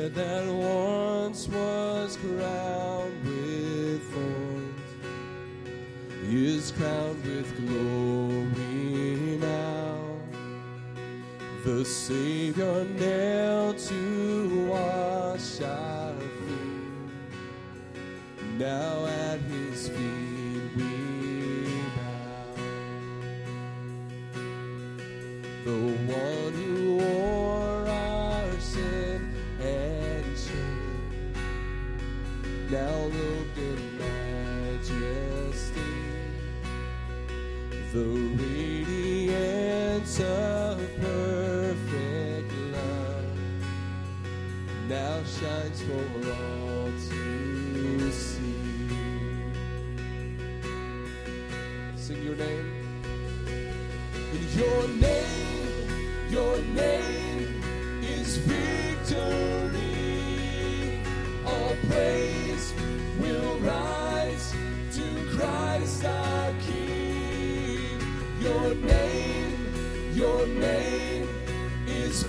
head that once was crowned with thorns is crowned with glory now. The Savior nailed to wash our feet. Now at his feet we bow. The one who wore our sin and shame, now robed in majesty. The radiance of perfect love now shines for all to see. Sing your name. In your name is victory. All praise will rise to Christ our King. Your name is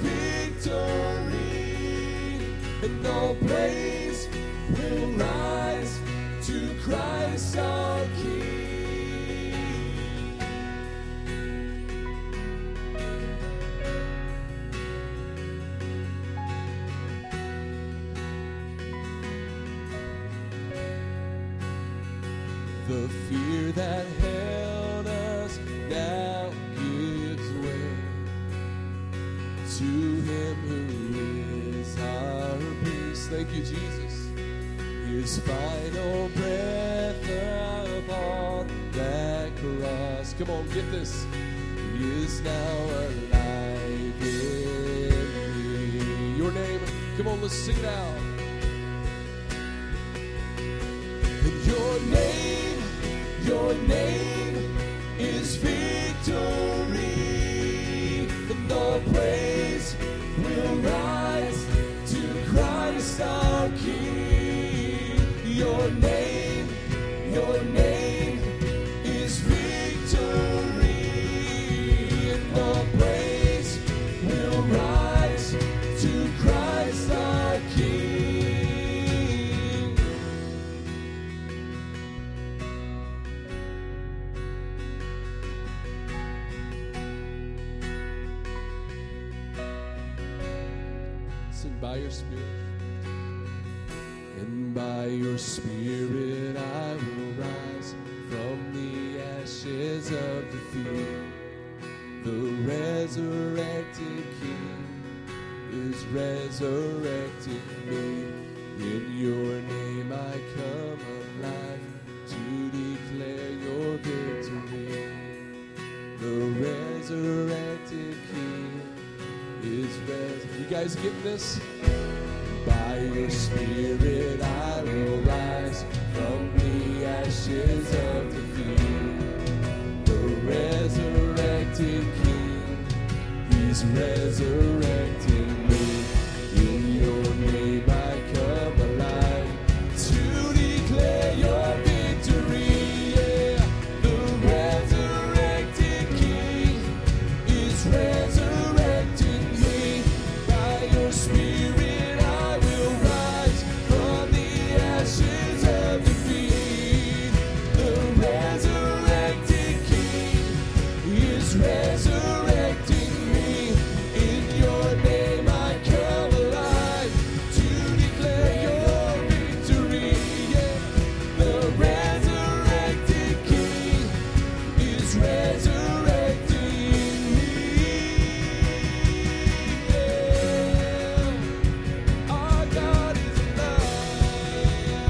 victory, and all praise will rise to Christ our King. The fear that held us now gives way to him who is our peace. Thank you, Jesus. His final breath upon that cross. Come on, get this. He is now alive in me. Your name. Come on, let's sing it out. Your name is victory, and all praise will rise to Christ our King. Your name is victory, and all praise will rise to Christ our King. By your Spirit, and by your Spirit I will rise from the ashes of defeat. The resurrected King is resurrecting me. In your name I come alive to declare your victory. The resurrected King is resurrected. You guys get this? By your Spirit I will rise from the ashes of defeat. The resurrected King, he's resurrecting me. In your name I come alive to declare your victory. Yeah, the resurrected King is resurrecting me. By your Spirit I will rise from the ashes of defeat. The resurrected King is resurrecting me. In your name I come alive to declare your victory. Yeah, the resurrected King is resurrecting me. Yeah. Our God is alive.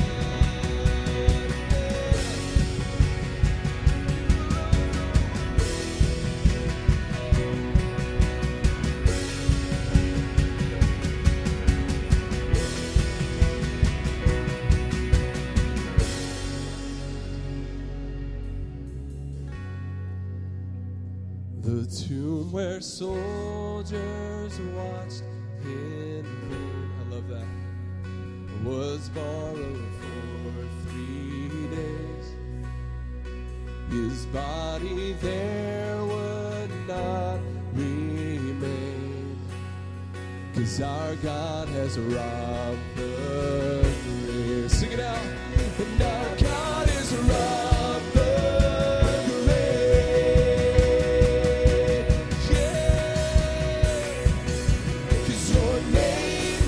The tomb where soldiers watched in vain, I love that, was borrowed for 3 days. His body there would not remain, 'cause 'cause our God has robbed the grave. Sing it out. And our God has robbed the grave. Yeah. 'Cause your name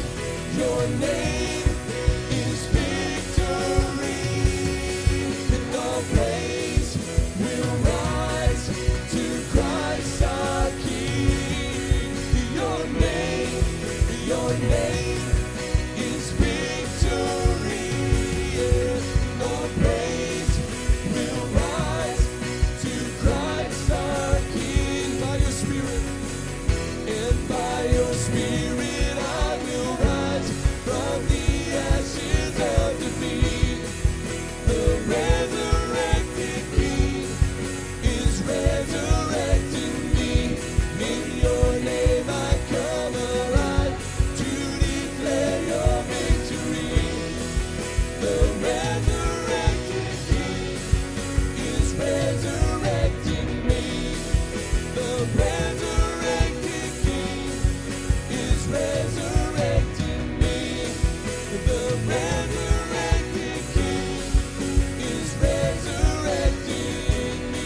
is victory. And all praise will rise to Christ our King. Your name is victory. And all praise will rise to Christ our King. By your Spirit, and by your Spirit I will rise from the ashes of defeat. The resurrected King is resurrecting me. In your name I come alive to declare your victory. The resurrected King is resurrecting me. The resurrected King is resurrecting me. The resurrected King is resurrecting me.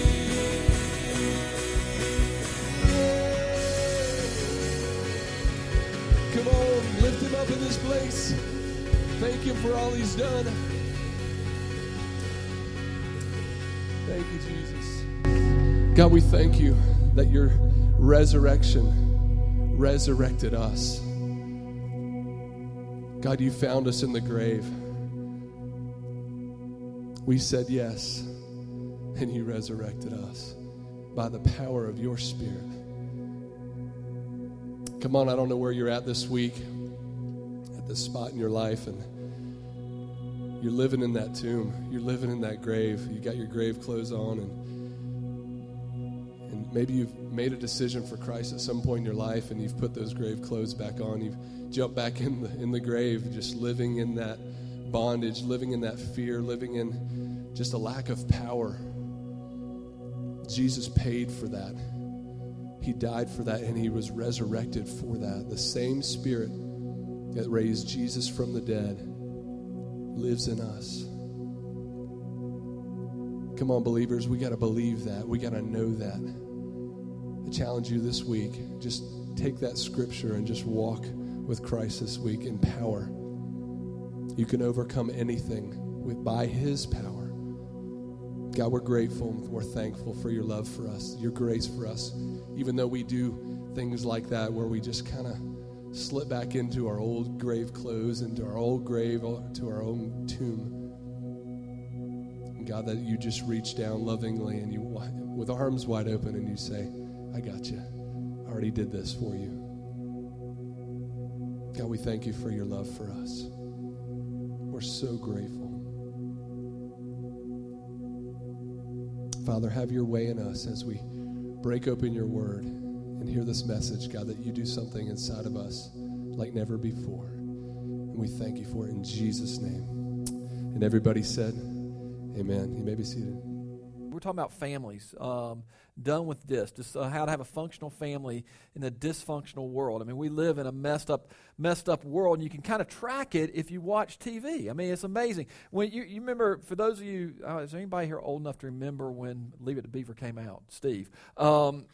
Come on, lift him up in this place. Thank him for all he's done. Thank you, Jesus. God, we thank you that your resurrection resurrected us. God, you found us in the grave. We said yes, and you resurrected us by the power of your Spirit. Come on, I don't know where you're at this week, at this spot in your life, and you're living in that tomb. You're living in that grave. You got your grave clothes on, and maybe you've made a decision for Christ at some point in your life, and you've put those grave clothes back on. You've jumped back in the grave, just living in that bondage, living in that fear, living in just a lack of power. Jesus paid for that. He died for that, and he was resurrected for that. The same Spirit that raised Jesus from the dead lives in us. Come on, believers, we got to believe that. We got to know that. I challenge you this week, just take that scripture and just walk with Christ this week in power. You can overcome anything by his power. God, we're grateful and we're thankful for your love for us, your grace for us, even though we do things like that where we just kind of slip back into our old grave clothes, into our old grave, to our own tomb. And God, that you just reach down lovingly and you, with arms wide open, and you say, I got you. I already did this for you. God, we thank you for your love for us. We're so grateful. Father, have your way in us as we break open your word and hear this message, God, that you do something inside of us like never before. And we thank you for it in Jesus' name. And everybody said, amen. You may be seated. We're talking about families, done with this, just how to have a functional family in a dysfunctional world. I mean, we live in a messed up world, and you can kind of track it if you watch TV. I mean, it's amazing. When you remember, for those of you, is there anybody here old enough to remember when Leave It to Beaver came out? Steve. I'm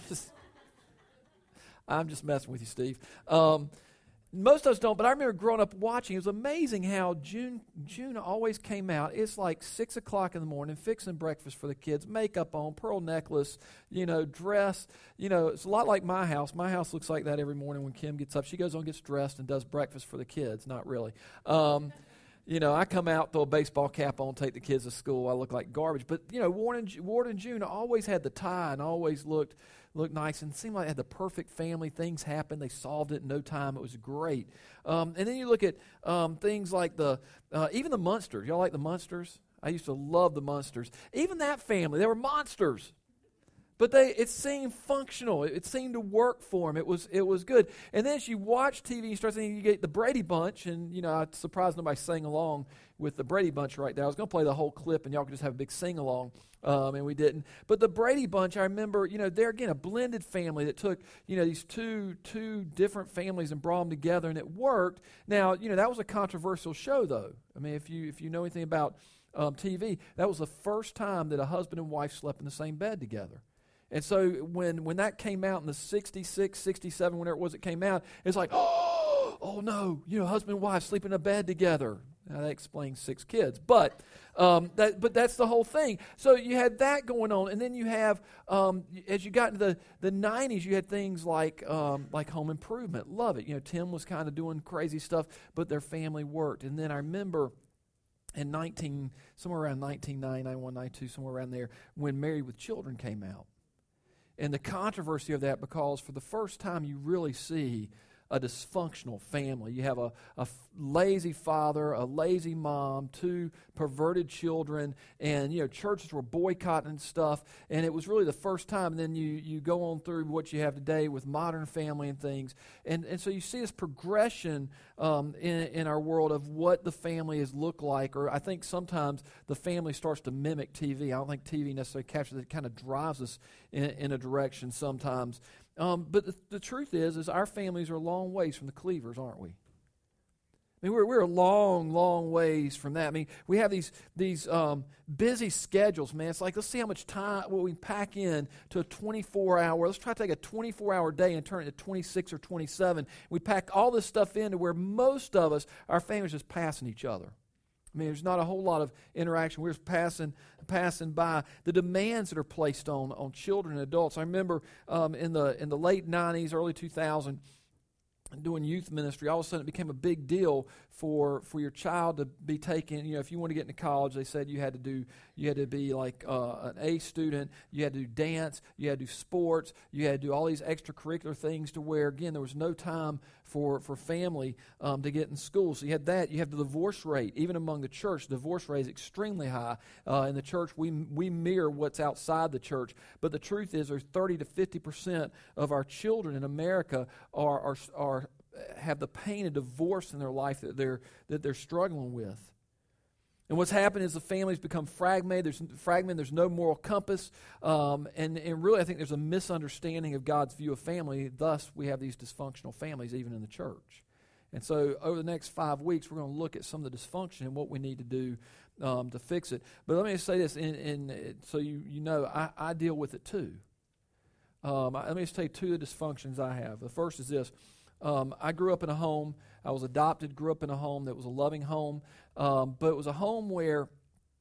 just messing with you, Steve. Most of us don't, but I remember growing up watching. It was amazing how June always came out. It's like 6 o'clock in the morning, fixing breakfast for the kids, makeup on, pearl necklace, dress. It's a lot like my house. My house looks like that every morning when Kim gets up. She goes on, gets dressed, and does breakfast for the kids. Not really. I come out, throw a baseball cap on, take the kids to school. I look like garbage. But, Ward and June always had the tie and always looked nice and seemed like they had the perfect family. Things happened. They solved it in no time. It was great. And then you look at things like even the Munsters. Y'all like the Munsters? I used to love the Munsters. Even that family, they were monsters. But it seemed functional. It seemed to work for them. It was good. And then as you watch TV, you start thinking, you get the Brady Bunch, and I'm surprised nobody sang along with the Brady Bunch right there. I was going to play the whole clip, and y'all could just have a big sing along, and we didn't. But the Brady Bunch, I remember, they're again a blended family that took these two different families and brought them together, and it worked. Now that was a controversial show, though. I mean, if you know anything about TV, that was the first time that a husband and wife slept in the same bed together. And so when that came out in the 66, 67, whenever it was it came out, it's like, oh no, husband and wife sleep in a bed together. Now that explains 6 kids, but that's the whole thing. So you had that going on, and then you have as you got into the 90s, you had things like Home Improvement. Love it. Tim was kind of doing crazy stuff, but their family worked. And then I remember in somewhere around 1990, 91, 92, somewhere around there, when Married with Children came out. And the controversy of that, because for the first time you really see a dysfunctional family. You have a lazy father, a lazy mom, 2 perverted children, and churches were boycotting and stuff. And it was really the first time. And then you go on through what you have today with modern family and things. And so you see this progression in our world of what the family has looked like. Or I think sometimes the family starts to mimic TV. I don't think TV necessarily captures it. It kind of drives us in a direction sometimes. But the truth is our families are a long ways from the Cleavers, aren't we? I mean, we're a long, long ways from that. I mean, we have these busy schedules, man. It's like, let's see how much time, what we pack in to a 24-hour. Let's try to take a 24-hour day and turn it to 26 or 27. We pack all this stuff into where most of us, our families just passing each other. I mean, there's not a whole lot of interaction. We're just passing by. The demands that are placed on children and adults. I remember in the late 90s, early 2000s, doing youth ministry, all of a sudden it became a big deal for your child to be taken. If you want to get into college, they said you had to be like an A student. You had to do dance. You had to do sports. You had to do all these extracurricular things to where, again, there was no time for family to get in school. So you had that. You have the divorce rate. Even among the church, the divorce rate is extremely high. In the church, we mirror what's outside the church. But the truth is there's 30 to 50% of our children in America have the pain of divorce in their life that they're struggling with. And what's happened is the families become fragmented. There's no moral compass, and really I think there's a misunderstanding of God's view of family. Thus, we have these dysfunctional families even in the church. And so over the next 5 weeks, we're going to look at some of the dysfunction and what we need to do to fix it. But let me just say this, so I deal with it too. Let me just tell you 2 of the dysfunctions I have. The first is this. I grew up in a home. I was adopted, grew up in a home that was a loving home, but it was a home where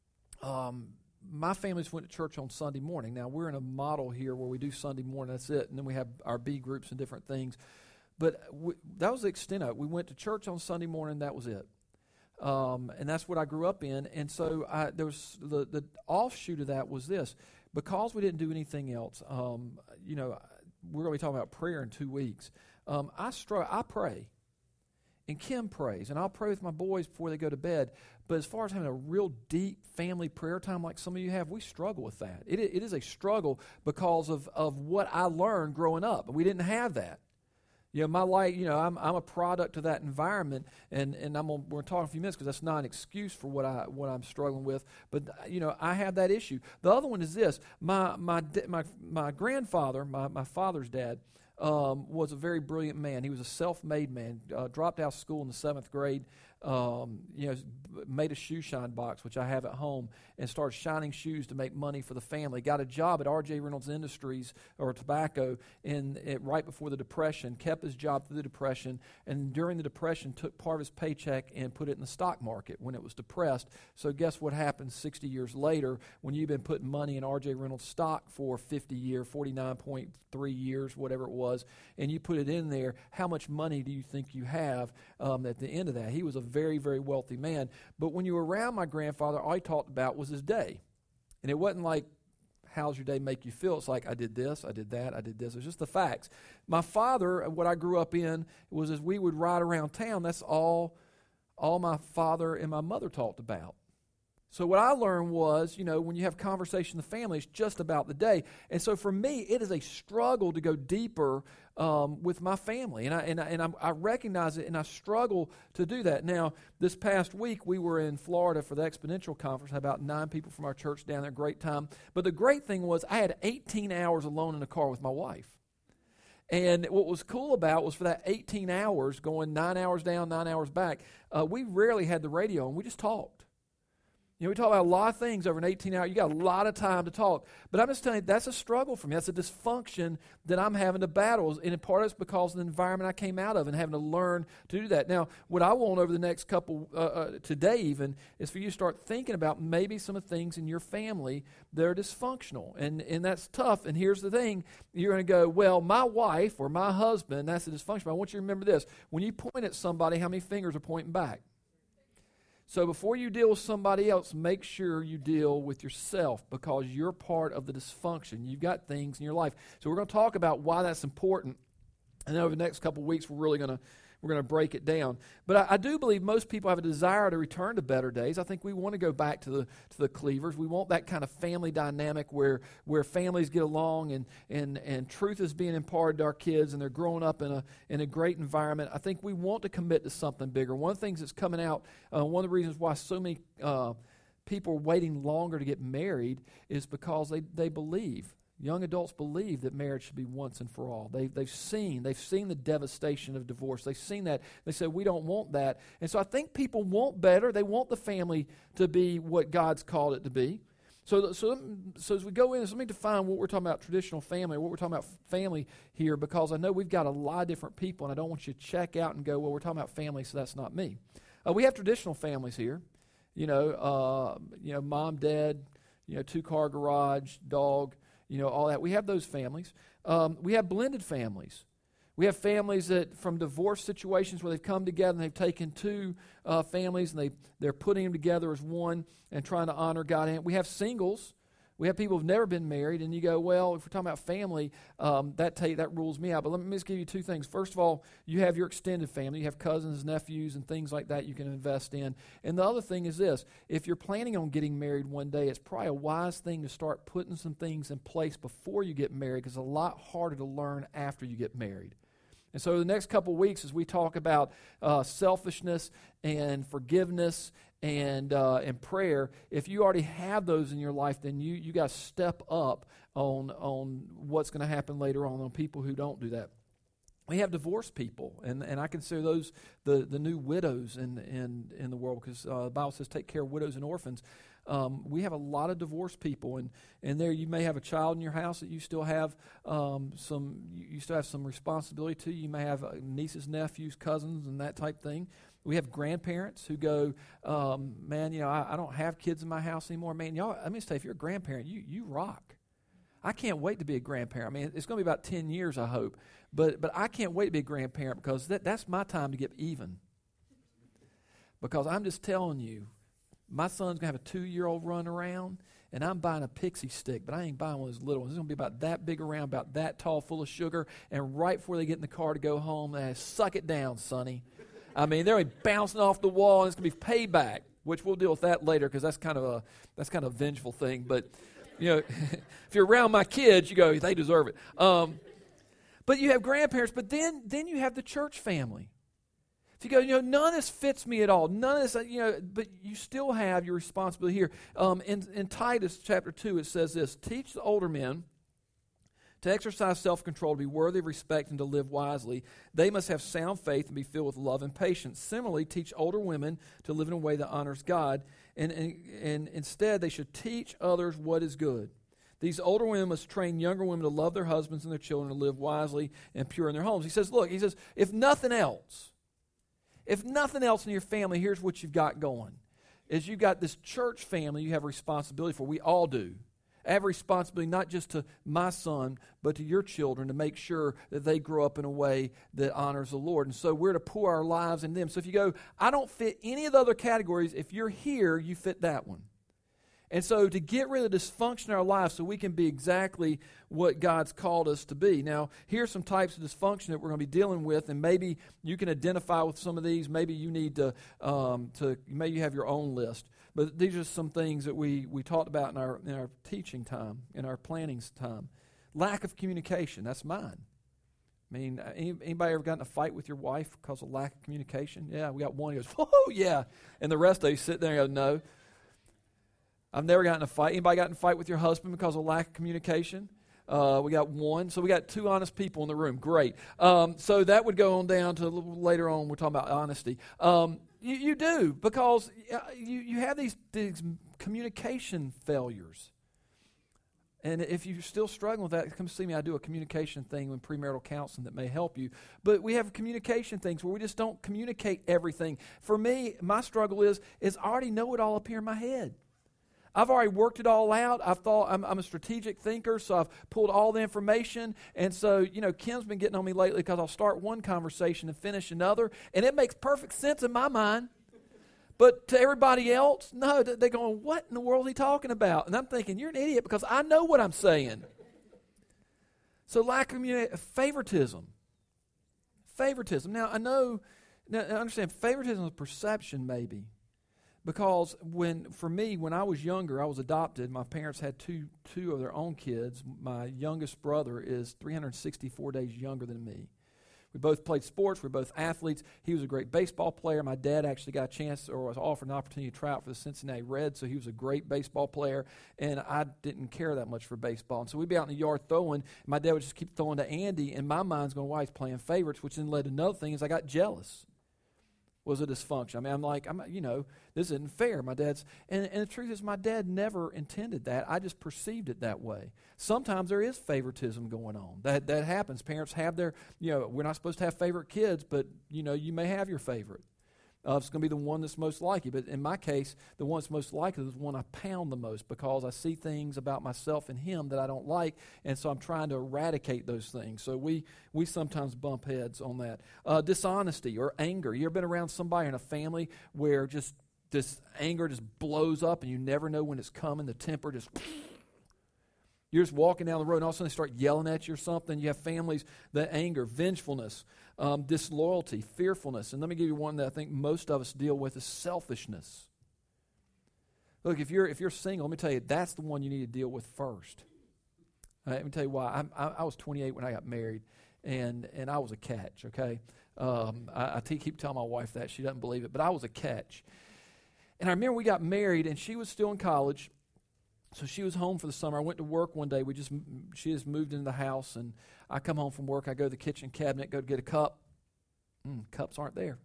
my family just went to church on Sunday morning. Now, we're in a model here where we do Sunday morning, that's it, and then we have our B groups and different things. But that was the extent of it. We went to church on Sunday morning, that was it. And that's what I grew up in. And so there was the offshoot of that was this. Because we didn't do anything else, we're going to be talking about prayer in 2 weeks. I pray, and Kim prays, and I'll pray with my boys before they go to bed. But as far as having a real deep family prayer time like some of you have, we struggle with that. It is a struggle because of what I learned growing up. We didn't have that. My life, I'm a product of that environment, and we're going to talk in a few minutes because that's not an excuse for what I'm struggling with. But I have that issue. The other one is this: my grandfather, my father's dad, was a very brilliant man. He was a self-made man. Dropped out of school in the 7th grade. Made a shoe shine box, which I have at home, and started shining shoes to make money for the family. Got a job at R.J. Reynolds Industries, or tobacco, right before the Depression. Kept his job through the Depression, and during the Depression took part of his paycheck and put it in the stock market when it was depressed. So guess what happens 60 years later when you've been putting money in R.J. Reynolds stock for 50 years, 49.3 years, whatever it was, and you put it in there, how much money do you think you have at the end of that? He was a very, very wealthy man. But when you were around my grandfather, all he talked about was his day. And it wasn't like, how's your day make you feel? It's like, I did this, I did that, I did this. It's just the facts. My father, what I grew up in, was as we would ride around town, that's all my father and my mother talked about. So what I learned was, when you have conversation in the family, it's just about the day. And so for me, it is a struggle to go deeper with my family. And I recognize it, and I struggle to do that. Now, this past week, we were in Florida for the Exponential Conference. Had about 9 people from our church down there. Great time. But the great thing was I had 18 hours alone in the car with my wife. And what was cool about was for that 18 hours, going 9 hours down, 9 hours back, we rarely had the radio on. We just talked. We talk about a lot of things over an 18-hour. You got a lot of time to talk. But I'm just telling you, that's a struggle for me. That's a dysfunction that I'm having to battle. And in part, it's because of the environment I came out of and having to learn to do that. Now, what I want over the next couple, today even, is for you to start thinking about maybe some of the things in your family that are dysfunctional. And that's tough. And here's the thing. You're going to go, well, my wife or my husband, that's a dysfunction. But I want you to remember this. When you point at somebody, how many fingers are pointing back? So before you deal with somebody else, make sure you deal with yourself, because you're part of the dysfunction. You've got things in your life. So we're going to talk about why that's important. And then over the next couple of weeks, we're going to break it down. But I do believe most people have a desire to return to better days. I think we want to go back to the Cleavers. We want that kind of family dynamic where families get along and truth is being imparted to our kids and they're growing up in a great environment. I think we want to commit to something bigger. One of the things that's coming out, one of the reasons why so many people are waiting longer to get married is because they believe. Young adults believe that marriage should be once and for all. They've seen the devastation of divorce. They've seen that. They say, we don't want that. And so I think people want better. They want the family to be what God's called it to be. So as we go in, let me define what we're talking about, traditional family, what we're talking about family here, because I know we've got a lot of different people, and I don't want you to check out and go, well, we're talking about family, so that's not me. We have traditional families here. Mom, dad, 2-car garage, dog, all that. We have those families. We have blended families. We have families that from divorce situations where they've come together and they've taken 2 families and they're putting them together as one and trying to honor God. And we have singles. We have people who've never been married, and you go, well, if we're talking about family, that rules me out. But let me just give you 2 things. First of all, you have your extended family. You have cousins, nephews, and things like that you can invest in. And the other thing is this. If you're planning on getting married one day, it's probably a wise thing to start putting some things in place before you get married, because it's a lot harder to learn after you get married. And so the next couple of weeks, as we talk about selfishness and forgiveness and prayer, if you already have those in your life, then you got to step up on what's going to happen later on people who don't do that. We have divorced people, and I consider those the new widows in the world, because the Bible says take care of widows and orphans. We have a lot of divorced people, and there you may have a child in your house that you still have some responsibility to. You may have nieces, nephews, cousins, and that type thing. We have grandparents who go, man, I don't have kids in my house anymore. Man, y'all, let me just tell you, if you're a grandparent, you rock. I can't wait to be a grandparent. I mean, it's going to be about 10 years, I hope. But I can't wait to be a grandparent, because that's my time to get even. Because I'm just telling you, my son's going to have a 2-year-old run around, and I'm buying a pixie stick, but I ain't buying one of those little ones. It's going to be about that big around, about that tall, full of sugar, and right before they get in the car to go home, they suck it down, sonny. I mean, they're bouncing off the wall, and it's going to be payback, which we'll deal with that later, because that's kind of a vengeful thing. But if you're around my kids, you go, they deserve it. But you have grandparents, but then you have the church family. If you go, none of this fits me at all. None of this, but you still have your responsibility here. In Titus chapter 2, it says this: teach the older men to exercise self-control, to be worthy of respect, and to live wisely. They must have sound faith and be filled with love and patience. Similarly, teach older women to live in a way that honors God, and instead they should teach others what is good. These older women must train younger women to love their husbands and their children, to live wisely and pure in their homes. He says, if nothing else in your family, here's what you've got going. Is you've got this church family you have responsibility for. We all do. I have responsibility not just to my son, but to your children, to make sure that they grow up in a way that honors the Lord. And so we're to pour our lives in them. So if you go, I don't fit any of the other categories, if you're here, you fit that one. And so to get rid of dysfunction in our life so we can be exactly what God's called us to be. Now, here's some types of dysfunction that we're going to be dealing with, and maybe you can identify with some of these. Maybe you need to maybe you have your own list. But these are some things that we talked about in our teaching time, in our planning time. Lack of communication, that's mine. I mean, anybody ever gotten in a fight with your wife because of lack of communication? Yeah, we got one who goes, "Oh, yeah." And the rest of you sit there and go, "No." I've never gotten in a fight. Anybody got in a fight with your husband because of lack of communication? We got one. So we got two honest people in the room. Great. So that would go on down to a little later on. We're talking about honesty. You do, because you have these communication failures. And if you're still struggling with that, come see me. I do a communication thing in premarital counseling that may help you. But we have communication things where we just don't communicate everything. For me, my struggle is I already know it all up here in my head. I've already worked it all out. I've thought I'm a strategic thinker, so I've pulled all the information. And so, Kim's been getting on me lately because I'll start one conversation and finish another, and it makes perfect sense in my mind. But to everybody else, no, they're going, "What in the world is he talking about?" And I'm thinking, you're an idiot because I know what I'm saying. So lack of favoritism. Favoritism. Now, I understand favoritism is perception maybe. Because when I was younger, I was adopted. My parents had two of their own kids. My youngest brother is 364 days younger than me. We both played sports. We were both athletes. He was a great baseball player. My dad actually got a chance or was offered an opportunity to try out for the Cincinnati Reds, so he was a great baseball player, and I didn't care that much for baseball. And so we'd be out in the yard throwing, and my dad would just keep throwing to Andy, and my mind's going, "Why he's playing favorites," which then led to another thing is I got jealous. Was a dysfunction. I mean, I'm like, this isn't fair. My dad's, and the truth is my dad never intended that. I just perceived it that way. Sometimes there is favoritism going on. That happens. Parents have their, we're not supposed to have favorite kids, but, you may have your favorite. It's going to be the one that's most like you. But in my case, the one that's most likely is the one I pound the most because I see things about myself and him that I don't like, and so I'm trying to eradicate those things. So we sometimes bump heads on that. Dishonesty or anger. You ever been around somebody in a family where just this anger just blows up and you never know when it's coming? The temper just... You're just walking down the road and all of a sudden they start yelling at you or something. You have families that anger, vengefulness, disloyalty, fearfulness. And let me give you one that I think most of us deal with is selfishness. Look, if you're single, let me tell you, that's the one you need to deal with first. Let me tell you why. I was 28 when I got married, and I was a catch, okay? I keep telling my wife that. She doesn't believe it, but I was a catch. And I remember we got married, and she was still in college. So she was home for the summer. I went to work one day. She just moved into the house, and I come home from work. I go to the kitchen cabinet, go to get a cup. Cups aren't there.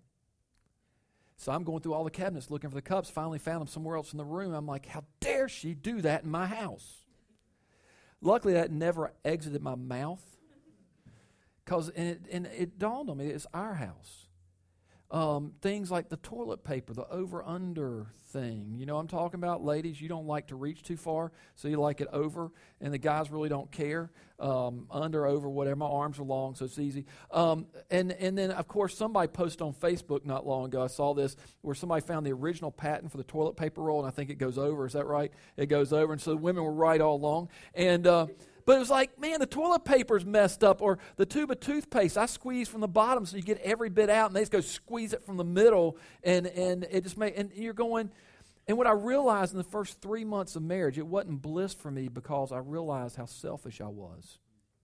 So I'm going through all the cabinets looking for the cups. Finally found them somewhere else in the room. I'm like, how dare she do that in my house? Luckily, that never exited my mouth, because it dawned on me it's our house. Things like the toilet paper, the over-under thing. You know what I'm talking about? Ladies, you don't like to reach too far, so you like it over, and the guys really don't care. Under, over, whatever. My arms are long, so it's easy. And then, of course, somebody posted on Facebook not long ago, I saw this, where somebody found the original patent for the toilet paper roll, and I think it goes over. Is that right? It goes over, and so the women were right all along. And... But it was like, man, the toilet paper's messed up, or the tube of toothpaste, I squeeze from the bottom so you get every bit out, and they just go squeeze it from the middle, and it just and you're going, and what I realized in the first 3 months of marriage, it wasn't bliss for me because I realized how selfish I was.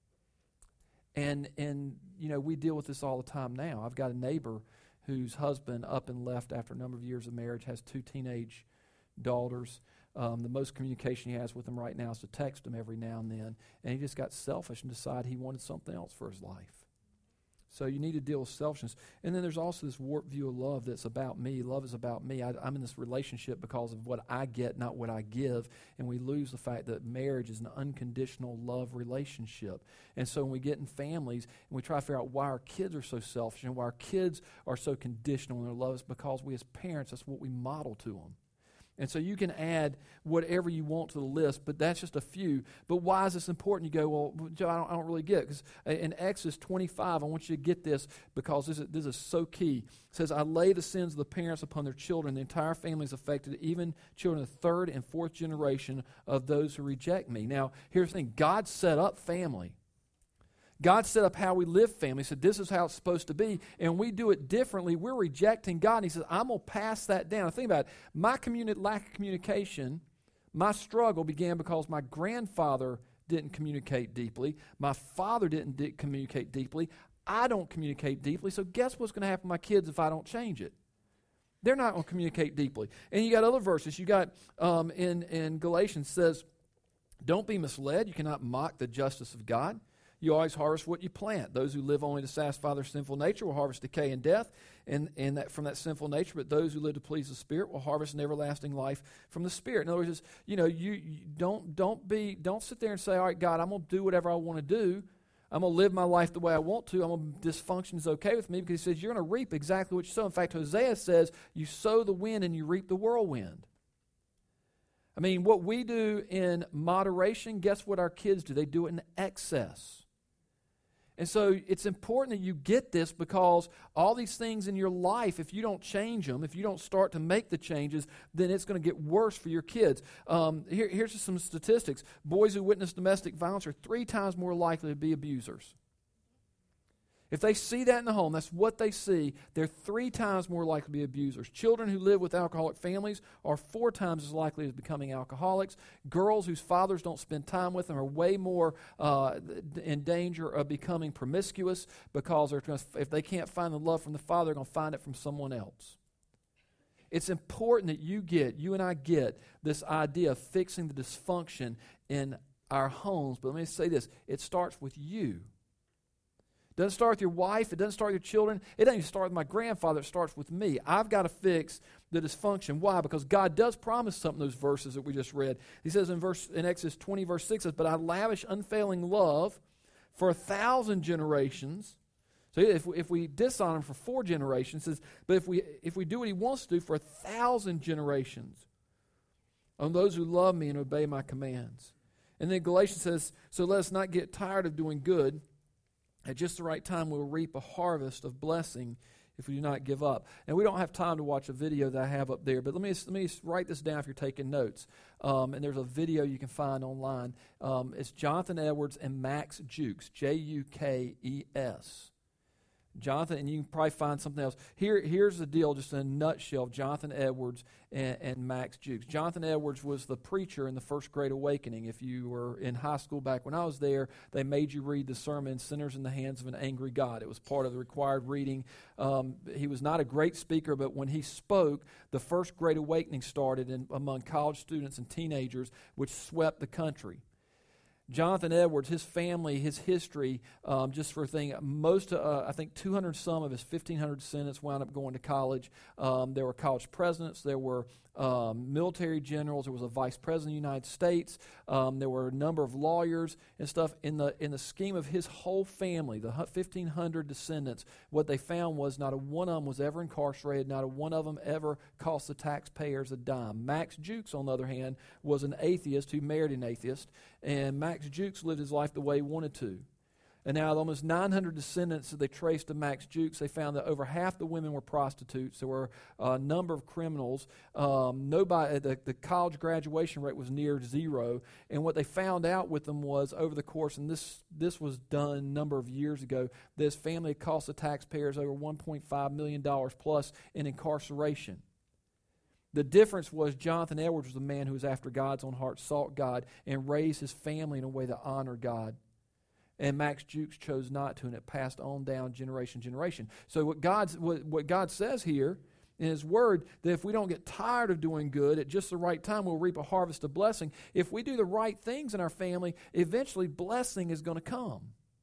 And we deal with this all the time now. I've got a neighbor whose husband up and left after a number of years of marriage, has 2 teenage daughters. The most communication he has with them right now is to text them every now and then. And he just got selfish and decided he wanted something else for his life. So you need to deal with selfishness. And then there's also this warped view of love that's about me. Love is about me. I'm in this relationship because of what I get, not what I give. And we lose the fact that marriage is an unconditional love relationship. And so when we get in families and we try to figure out why our kids are so selfish and why our kids are so conditional in their love, it's because we as parents, that's what we model to them. And so you can add whatever you want to the list, but that's just a few. But why is this important? You go, well, Joe, I don't really get it. Because in Exodus 25, I want you to get this because this is so key. It says, I lay the sins of the parents upon their children. The entire family is affected, even children of the third and fourth generation of those who reject me. Now, here's the thing. God set up family. God set up how we live family. He said, this is how it's supposed to be, and we do it differently. We're rejecting God, and he says, I'm going to pass that down. Now, think about it. My lack of communication, my struggle began because my grandfather didn't communicate deeply. My father didn't communicate deeply. I don't communicate deeply, so guess what's going to happen to my kids if I don't change it? They're not going to communicate deeply. And you got other verses. You got in Galatians says, don't be misled. You cannot mock the justice of God. You always harvest what you plant. Those who live only to satisfy their sinful nature will harvest decay and death, and that from that sinful nature. But those who live to please the Spirit will harvest an everlasting life from the Spirit. In other words, you don't sit there and say, all right, God, I'm going to do whatever I want to do. I'm going to live my life the way I want to. Dysfunction is okay with me, because he says you're going to reap exactly what you sow. In fact, Hosea says you sow the wind and you reap the whirlwind. I mean, what we do in moderation, guess what our kids do? They do it in excess. And so it's important that you get this, because all these things in your life, if you don't change them, if you don't start to make the changes, then it's going to get worse for your kids. Here's just some statistics. Boys who witness domestic violence are 3 times more likely to be abusers. If they see that in the home, that's what they see, they're 3 times more likely to be abusers. Children who live with alcoholic families are 4 times as likely as becoming alcoholics. Girls whose fathers don't spend time with them are way more in danger of becoming promiscuous, because if they can't find the love from the father, they're going to find it from someone else. It's important that you and I get this idea of fixing the dysfunction in our homes. But let me say this, it starts with you. It doesn't start with your wife. It doesn't start with your children. It doesn't even start with my grandfather. It starts with me. I've got to fix the dysfunction. Why? Because God does promise something in those verses that we just read. He says in Exodus 20, verse 6, says, but I lavish unfailing love for 1,000 generations. So if we dishonor him for 4 generations, says, but if we do what he wants to do for 1,000 generations on those who love me and obey my commands. And then Galatians says, so let us not get tired of doing good. At just the right time, we'll reap a harvest of blessing if we do not give up. And we don't have time to watch a video that I have up there, but let me write this down if you're taking notes. And there's a video you can find online. It's Jonathan Edwards and Max Jukes, Jukes. Jonathan, and you can probably find something else. Here's the deal, just in a nutshell, of Jonathan Edwards and Max Jukes. Jonathan Edwards was the preacher in the First Great Awakening. If you were in high school back when I was there, they made you read the sermon, Sinners in the Hands of an Angry God. It was part of the required reading. He was not a great speaker, but when he spoke, the First Great Awakening started among college students and teenagers, which swept the country. Jonathan Edwards, his family, his history, just for a thing, I think 200 some of his 1,500 descendants wound up going to college. There were college presidents, there were military generals, there was a vice president of the United States, there were a number of lawyers and stuff. In the scheme of his whole family, the 1,500 descendants, what they found was not a one of them was ever incarcerated, not a one of them ever cost the taxpayers a dime. Max Jukes, on the other hand, was an atheist who married an atheist, and Max Jukes lived his life the way he wanted to. And now, almost 900 descendants that they traced to Max Jukes, they found that over half the women were prostitutes. There were a number of criminals. The college graduation rate was near 0. And what they found out with them was, over the course, and this was done a number of years ago, this family cost the taxpayers over $1.5 million plus in incarceration. The difference was Jonathan Edwards was a man who was after God's own heart, sought God, and raised his family in a way that honored God. And Max Jukes chose not to, and it passed on down generation to generation. So what God says here in His Word, that if we don't get tired of doing good, at just the right time we'll reap a harvest of blessing. If we do the right things in our family, eventually blessing is going to come.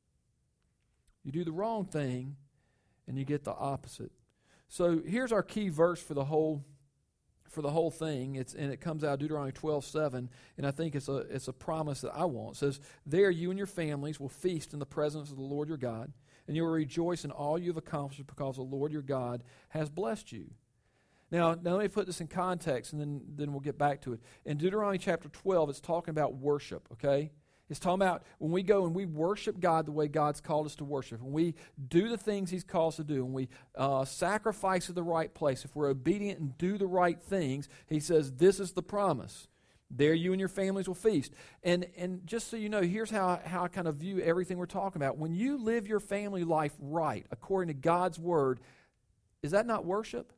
You do the wrong thing, and you get the opposite. So here's our key verse for the whole thing. It comes out of Deuteronomy 12:7, and I think it's a promise that I want. It says, there you and your families will feast in the presence of the Lord your God, and you will rejoice in all you have accomplished because the Lord your God has blessed you. Now let me put this in context, and then we'll get back to it. In Deuteronomy chapter 12, it's talking about worship, okay? It's talking about when we go and we worship God the way God's called us to worship, when we do the things He's called us to do, when we sacrifice at the right place, if we're obedient and do the right things, He says, this is the promise. There you and your families will feast. And just so you know, here's how I kind of view everything we're talking about. When you live your family life right, according to God's Word, is that not worship?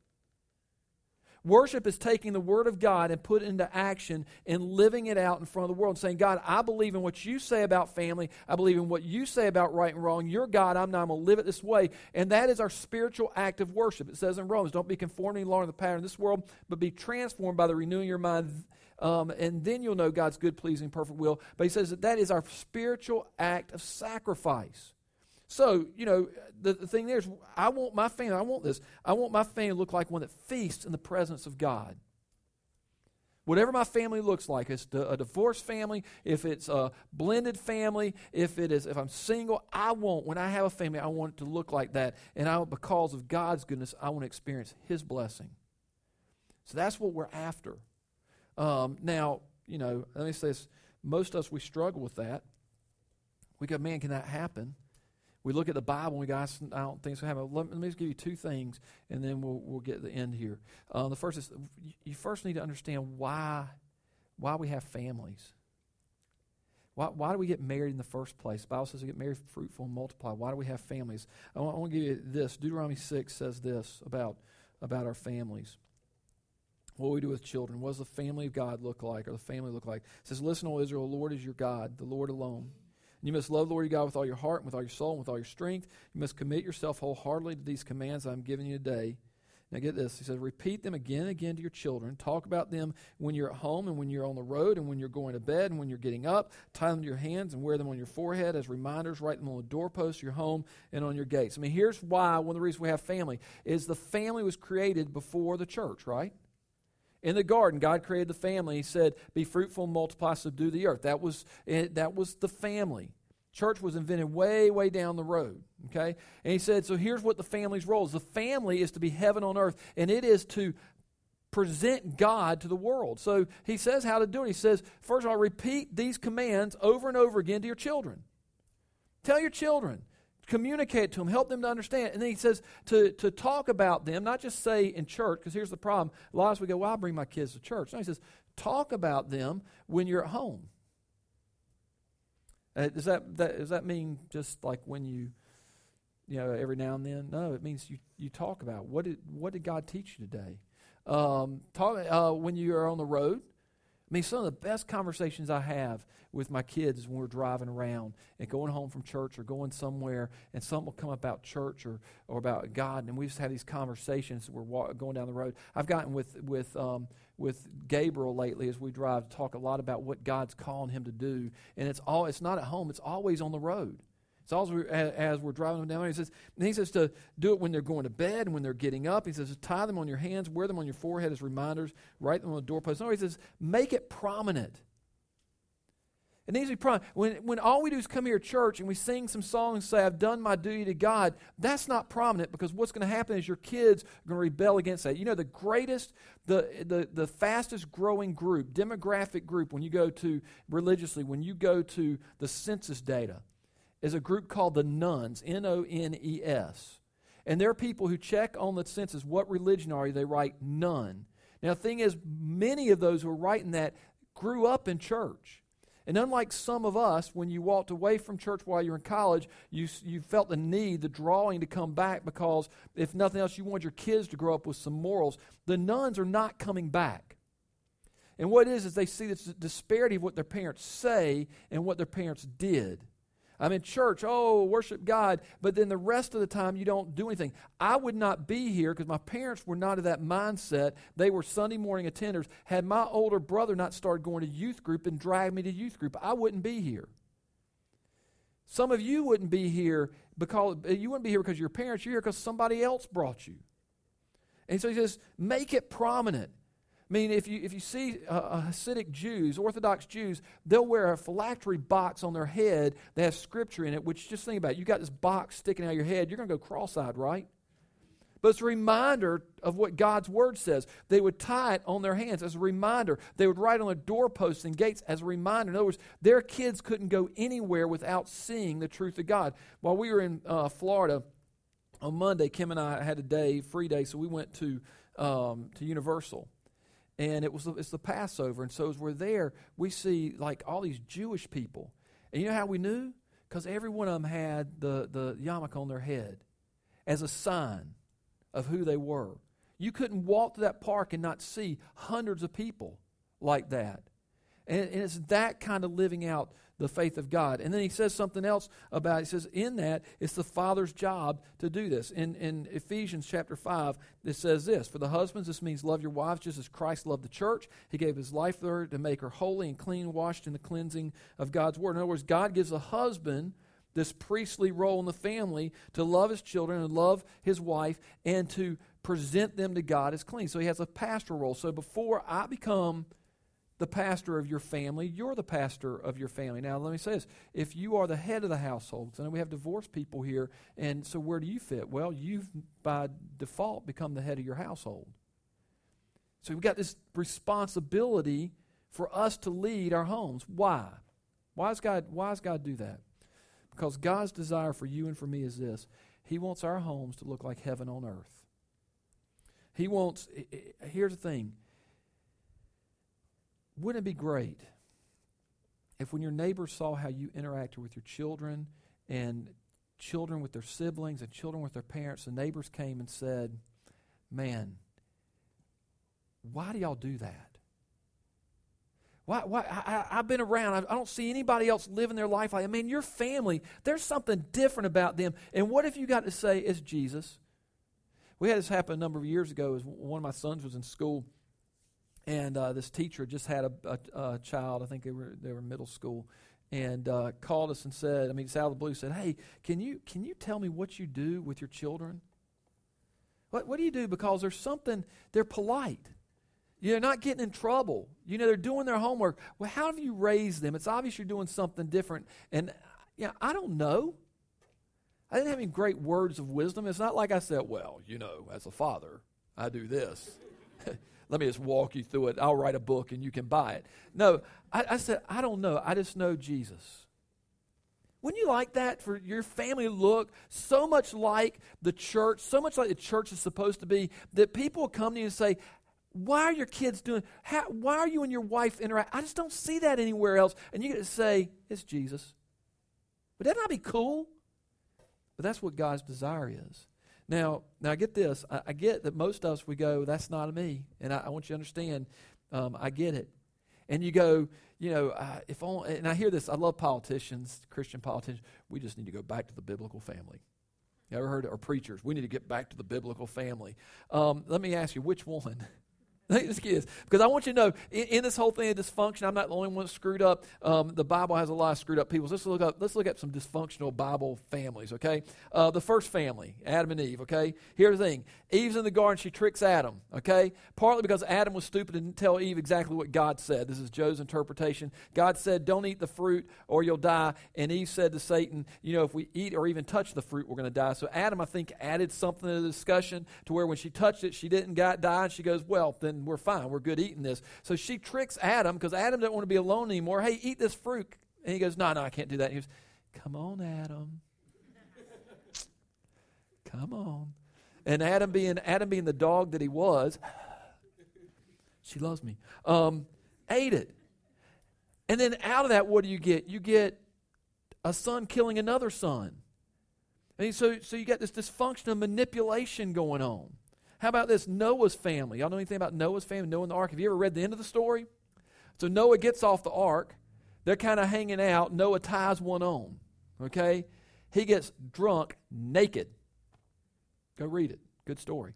Worship is taking the Word of God and putting it into action and living it out in front of the world and saying, God, I believe in what you say about family. I believe in what you say about right and wrong. You're God. I'm going to live it this way. And that is our spiritual act of worship. It says in Romans, don't be conformed any longer to the pattern of this world, but be transformed by the renewing of your mind. And then you'll know God's good, pleasing, perfect will. But he says that is our spiritual act of sacrifice. So, you know, the thing there is, I want my family to look like one that feasts in the presence of God. Whatever my family looks like, it's a divorced family, if it's a blended family, if I'm single, when I have a family, I want it to look like that. And because of God's goodness, I want to experience His blessing. So that's what we're after. Now, you know, let me say this. Most of us, we struggle with that. We go, man, can that happen? We look at the Bible and we go, I don't think it's going to happen. Let me just give you two things, and then we'll get to the end here. The first is, you first need to understand why we have families. Why do we get married in the first place? The Bible says we get married, fruitful, and multiply. Why do we have families? I want to give you this. Deuteronomy 6 says this about our families. What do we do with children? What does the family of God look like, or the family look like? It says, listen, O Israel, the Lord is your God, the Lord alone. And you must love the Lord your God with all your heart, and with all your soul, and with all your strength. You must commit yourself wholeheartedly to these commands I'm giving you today. Now get this. He says, repeat them again and again to your children. Talk about them when you're at home and when you're on the road and when you're going to bed and when you're getting up. Tie them to your hands and wear them on your forehead as reminders. Write them on the doorposts of your home and on your gates. I mean, here's why one of the reasons we have family is the family was created before the church, right? In the garden, God created the family. He said, be fruitful and multiply, subdue the earth. That was the family. Church was invented way, way down the road, okay? And he said, so here's what the family's role is. The family is to be heaven on earth, and it is to present God to the world. So he says how to do it. He says, first of all, repeat these commands over and over again to your children. Tell your children. Communicate to them. Help them to understand. And then he says to talk about them, not just say in church, because here's the problem. A lot of us, we go, well, I'll bring my kids to church. No, he says, talk about them when you're at home. Does that mean just like when you every now and then? No, it means you talk about what did God teach you today? When you are on the road. I mean, some of the best conversations I have with my kids is when we're driving around and going home from church or going somewhere, and something will come about church or about God, and we just have these conversations. We're going down the road. I've gotten with Gabriel lately as we drive to talk a lot about what God's calling him to do, and it's not at home. It's always on the road. It's always as we're driving them down there. He says to do it when they're going to bed and when they're getting up. He says tie them on your hands, wear them on your forehead as reminders, write them on the doorpost. No, he says make it prominent. It needs to be prominent. When all we do is come here to church and we sing some songs and say, I've done my duty to God, that's not prominent, because what's going to happen is your kids are going to rebel against that. You know, the fastest growing group, demographic group, when you go to religiously, when you go to the census data, is a group called the Nones, N-O-N-E-S. And there are people who check on the census, what religion are you? They write none. Now, the thing is, many of those who are writing that grew up in church. And unlike some of us, when you walked away from church while you were in college, you felt the need, the drawing to come back, because if nothing else, you want your kids to grow up with some morals. The Nones are not coming back. And what it is they see this disparity of what their parents say and what their parents did. I'm in church, worship God, but then the rest of the time you don't do anything. I would not be here because my parents were not of that mindset. They were Sunday morning attenders. Had my older brother not started going to youth group and dragged me to youth group, I wouldn't be here. Some of you wouldn't be here because of your parents. You're here because somebody else brought you. And so he says, make it prominent. I mean, if you see Hasidic Jews, Orthodox Jews, they'll wear a phylactery box on their head that has scripture in it, which, just think about it, you got this box sticking out of your head, you're going to go cross-eyed, right? But it's a reminder of what God's Word says. They would tie it on their hands as a reminder. They would write on their doorposts and gates as a reminder. In other words, their kids couldn't go anywhere without seeing the truth of God. While we were in Florida on Monday, Kim and I had a day, free day, so we went to Universal. And it's the Passover. And so as we're there, we see like all these Jewish people. And you know how we knew? Because every one of them had the yarmulke on their head as a sign of who they were. You couldn't walk to that park and not see hundreds of people like that. And it's that kind of living out the faith of God. And then he says something else about it. He says, in that, it's the Father's job to do this. In Ephesians chapter 5, it says this, for the husbands, this means love your wives just as Christ loved the church. He gave his life for her to make her holy and clean, washed in the cleansing of God's word. In other words, God gives a husband this priestly role in the family to love his children and love his wife and to present them to God as clean. So he has a pastoral role. So before I become the pastor of your family, you're the pastor of your family. Now, let me say this. If you are the head of the household, I know we have divorced people here, and so where do you fit? Well, you've by default become the head of your household. So we've got this responsibility for us to lead our homes. Why? Why does God do that? Because God's desire for you and for me is this. He wants our homes to look like heaven on earth. He wants, here's the thing. Wouldn't it be great if when your neighbors saw how you interacted with your children and children with their siblings and children with their parents, the neighbors came and said, man, why do y'all do that? I've been around. I don't see anybody else living their life like that. I mean, your family, there's something different about them. And what if you got to say, it's Jesus? We had this happen a number of years ago. As one of my sons was in school, and this teacher just had a child. I think they were in middle school, and called us and said, just out of the blue, said, hey, can you tell me what you do with your children? What do you do? Because there's something, they're polite. You're not getting in trouble. They're doing their homework. Well, how have you raised them? It's obvious you're doing something different. And, I don't know. I didn't have any great words of wisdom. It's not like I said, well, as a father, I do this. Let me just walk you through it. I'll write a book and you can buy it. No, I said, I don't know. I just know Jesus. Wouldn't you like that for your family to look so much like the church, so much like the church is supposed to be, that people will come to you and say, why are your kids doing, why are you and your wife interact? I just don't see that anywhere else. And you get to say, it's Jesus. Would that not be cool? But that's what God's desire is. Now get this. I get that most of us, we go, that's not me. And I want you to understand, I get it. And you go, if only, and I hear this, I love politicians, Christian politicians, we just need to go back to the biblical family. You ever heard of, or preachers, we need to get back to the biblical family. Let me ask you, which one? This is because I want you to know in this whole thing of dysfunction, I'm not the only one that's screwed up. The Bible has a lot of screwed up people. So let's look at some dysfunctional Bible families. Okay, the first family, Adam and Eve. Okay, here's the thing: Eve's in the garden. She tricks Adam. Okay, partly because Adam was stupid and didn't tell Eve exactly what God said. This is Joe's interpretation. God said, "Don't eat the fruit or you'll die." And Eve said to Satan, "If we eat or even touch the fruit, we're going to die." So Adam, I think, added something to the discussion to where when she touched it, she didn't die, and she goes, "Well, then we're fine. We're good eating this." So she tricks Adam because Adam doesn't want to be alone anymore. "Hey, eat this fruit." And he goes, No, I can't do that. And he goes, "Come on, Adam. Come on." And Adam being the dog that he was, she loves me, ate it. And then out of that, what do you get? You get a son killing another son. And so you got this dysfunction of manipulation going on. How about this? Noah's family. Y'all know anything about Noah's family, Noah and the ark? Have you ever read the end of the story? So Noah gets off the ark. They're kind of hanging out. Noah ties one on. Okay? He gets drunk naked. Go read it. Good story.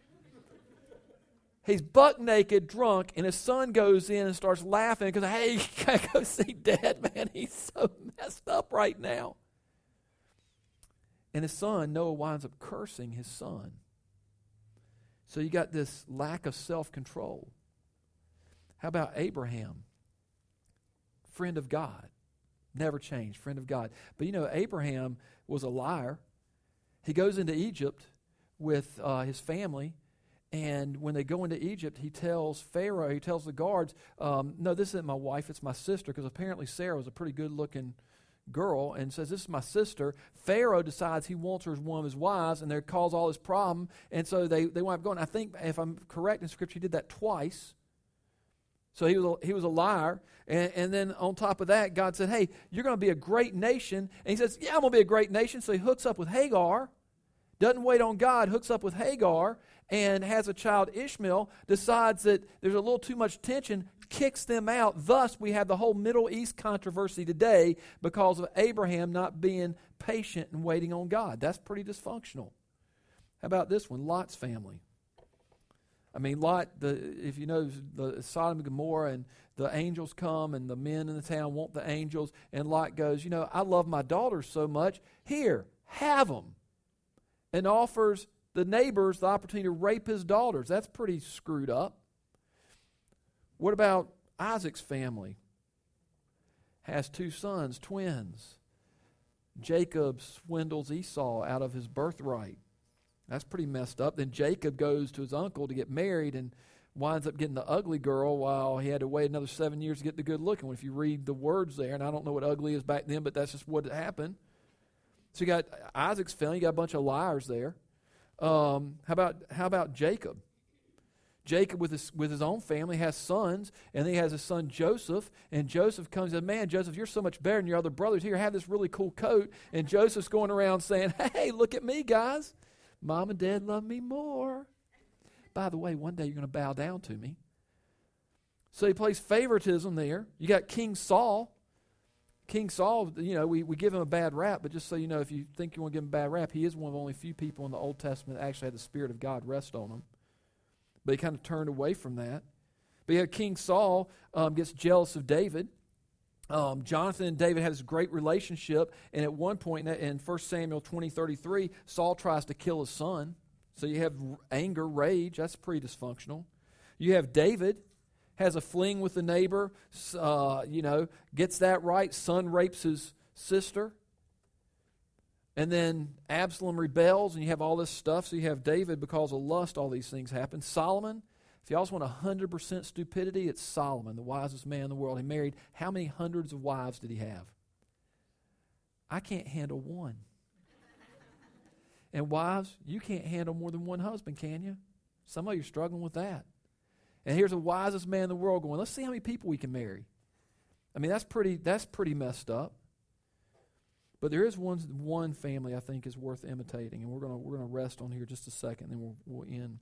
He's buck naked, drunk, and his son goes in and starts laughing because, "Hey, you gotta go see Dad, man. He's so messed up right now." And his son, Noah, winds up cursing his son. So you got this lack of self-control. How about Abraham? Friend of God. Never changed, friend of God. But Abraham was a liar. He goes into Egypt with his family. And when they go into Egypt, he tells Pharaoh, he tells the guards, no, this isn't my wife, it's my sister, because apparently Sarah was a pretty good-looking girl, and says, this is my sister. Pharaoh decides he wants her as one of his wives, and they cause all this problem, and so they wind up going. I think, if I'm correct in Scripture, he did that twice. So he was a liar. And then on top of that, God said, hey, you're going to be a great nation. And he says, yeah, I'm going to be a great nation. So he hooks up with Hagar, doesn't wait on God, hooks up with Hagar, and has a child, Ishmael, decides that there's a little too much tension, kicks them out. Thus, we have the whole Middle East controversy today because of Abraham not being patient and waiting on God. That's pretty dysfunctional. How about this one? Lot's family. I mean, Lot, if you know, the Sodom and Gomorrah, and the angels come, and the men in the town want the angels, and Lot goes, you know, I love my daughters so much. Here, have them. And offers the neighbors the opportunity to rape his daughters. That's pretty screwed up. What about Isaac's family? Has 2 sons, twins. Jacob swindles Esau out of his birthright. That's pretty messed up. Then Jacob goes to his uncle to get married and winds up getting the ugly girl while he had to wait another 7 years to get the good looking one. If you read the words there, and I don't know what ugly is back then, but that's just what happened. So you got Isaac's family, you got a bunch of liars there. How about Jacob? Jacob with his own family has sons, and then he has his son Joseph, and Joseph comes and says, man, Joseph, you're so much better than your other brothers. Here, have this really cool coat. And Joseph's going around saying, hey, look at me, guys. Mom and Dad love me more. By the way, one day you're going to bow down to me. So he plays favoritism there. You got King Saul. King Saul, you know, we give him a bad rap, but just so you know, if you think you want to give him a bad rap, he is one of only few people in the Old Testament that actually had the Spirit of God rest on him. But he kind of turned away from that. But you have King Saul gets jealous of David. Jonathan and David have this great relationship, and at one point in 1 Samuel 20:33, Saul tries to kill his son. So you have anger, rage. That's pretty dysfunctional. You have David has a fling with the neighbor, gets that right. Son rapes his sister. And then Absalom rebels, and you have all this stuff. So you have David, because of lust, all these things happen. Solomon, if you also want 100% stupidity, it's Solomon, the wisest man in the world. He married, how many hundreds of wives did he have? I can't handle one. And wives, you can't handle more than one husband, can you? Some of you are struggling with that. And here's the wisest man in the world going, let's see how many people we can marry. I mean, that's pretty messed up. But there is one family I think is worth imitating, and we're gonna rest on here just a second, and then we'll end.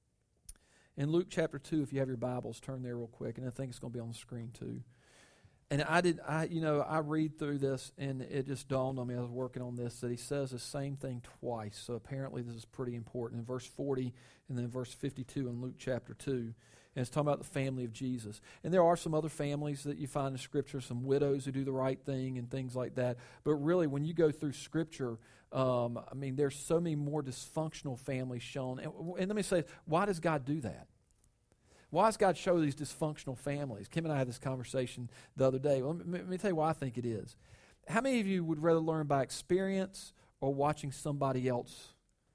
In Luke chapter 2, if you have your Bibles, turn there real quick, and I think it's going to be on the screen too. And I read through this, and it just dawned on me as I was working on this that he says the same thing twice. So apparently this is pretty important. In verse 40 and then verse 52 in Luke chapter 2. And it's talking about the family of Jesus. And there are some other families that you find in Scripture, some widows who do the right thing and things like that. But really, when you go through Scripture, there's so many more dysfunctional families shown. And let me say, why does God do that? Why does God show these dysfunctional families? Kim and I had this conversation the other day. Well, let me tell you why I think it is. How many of you would rather learn by experience or watching somebody else?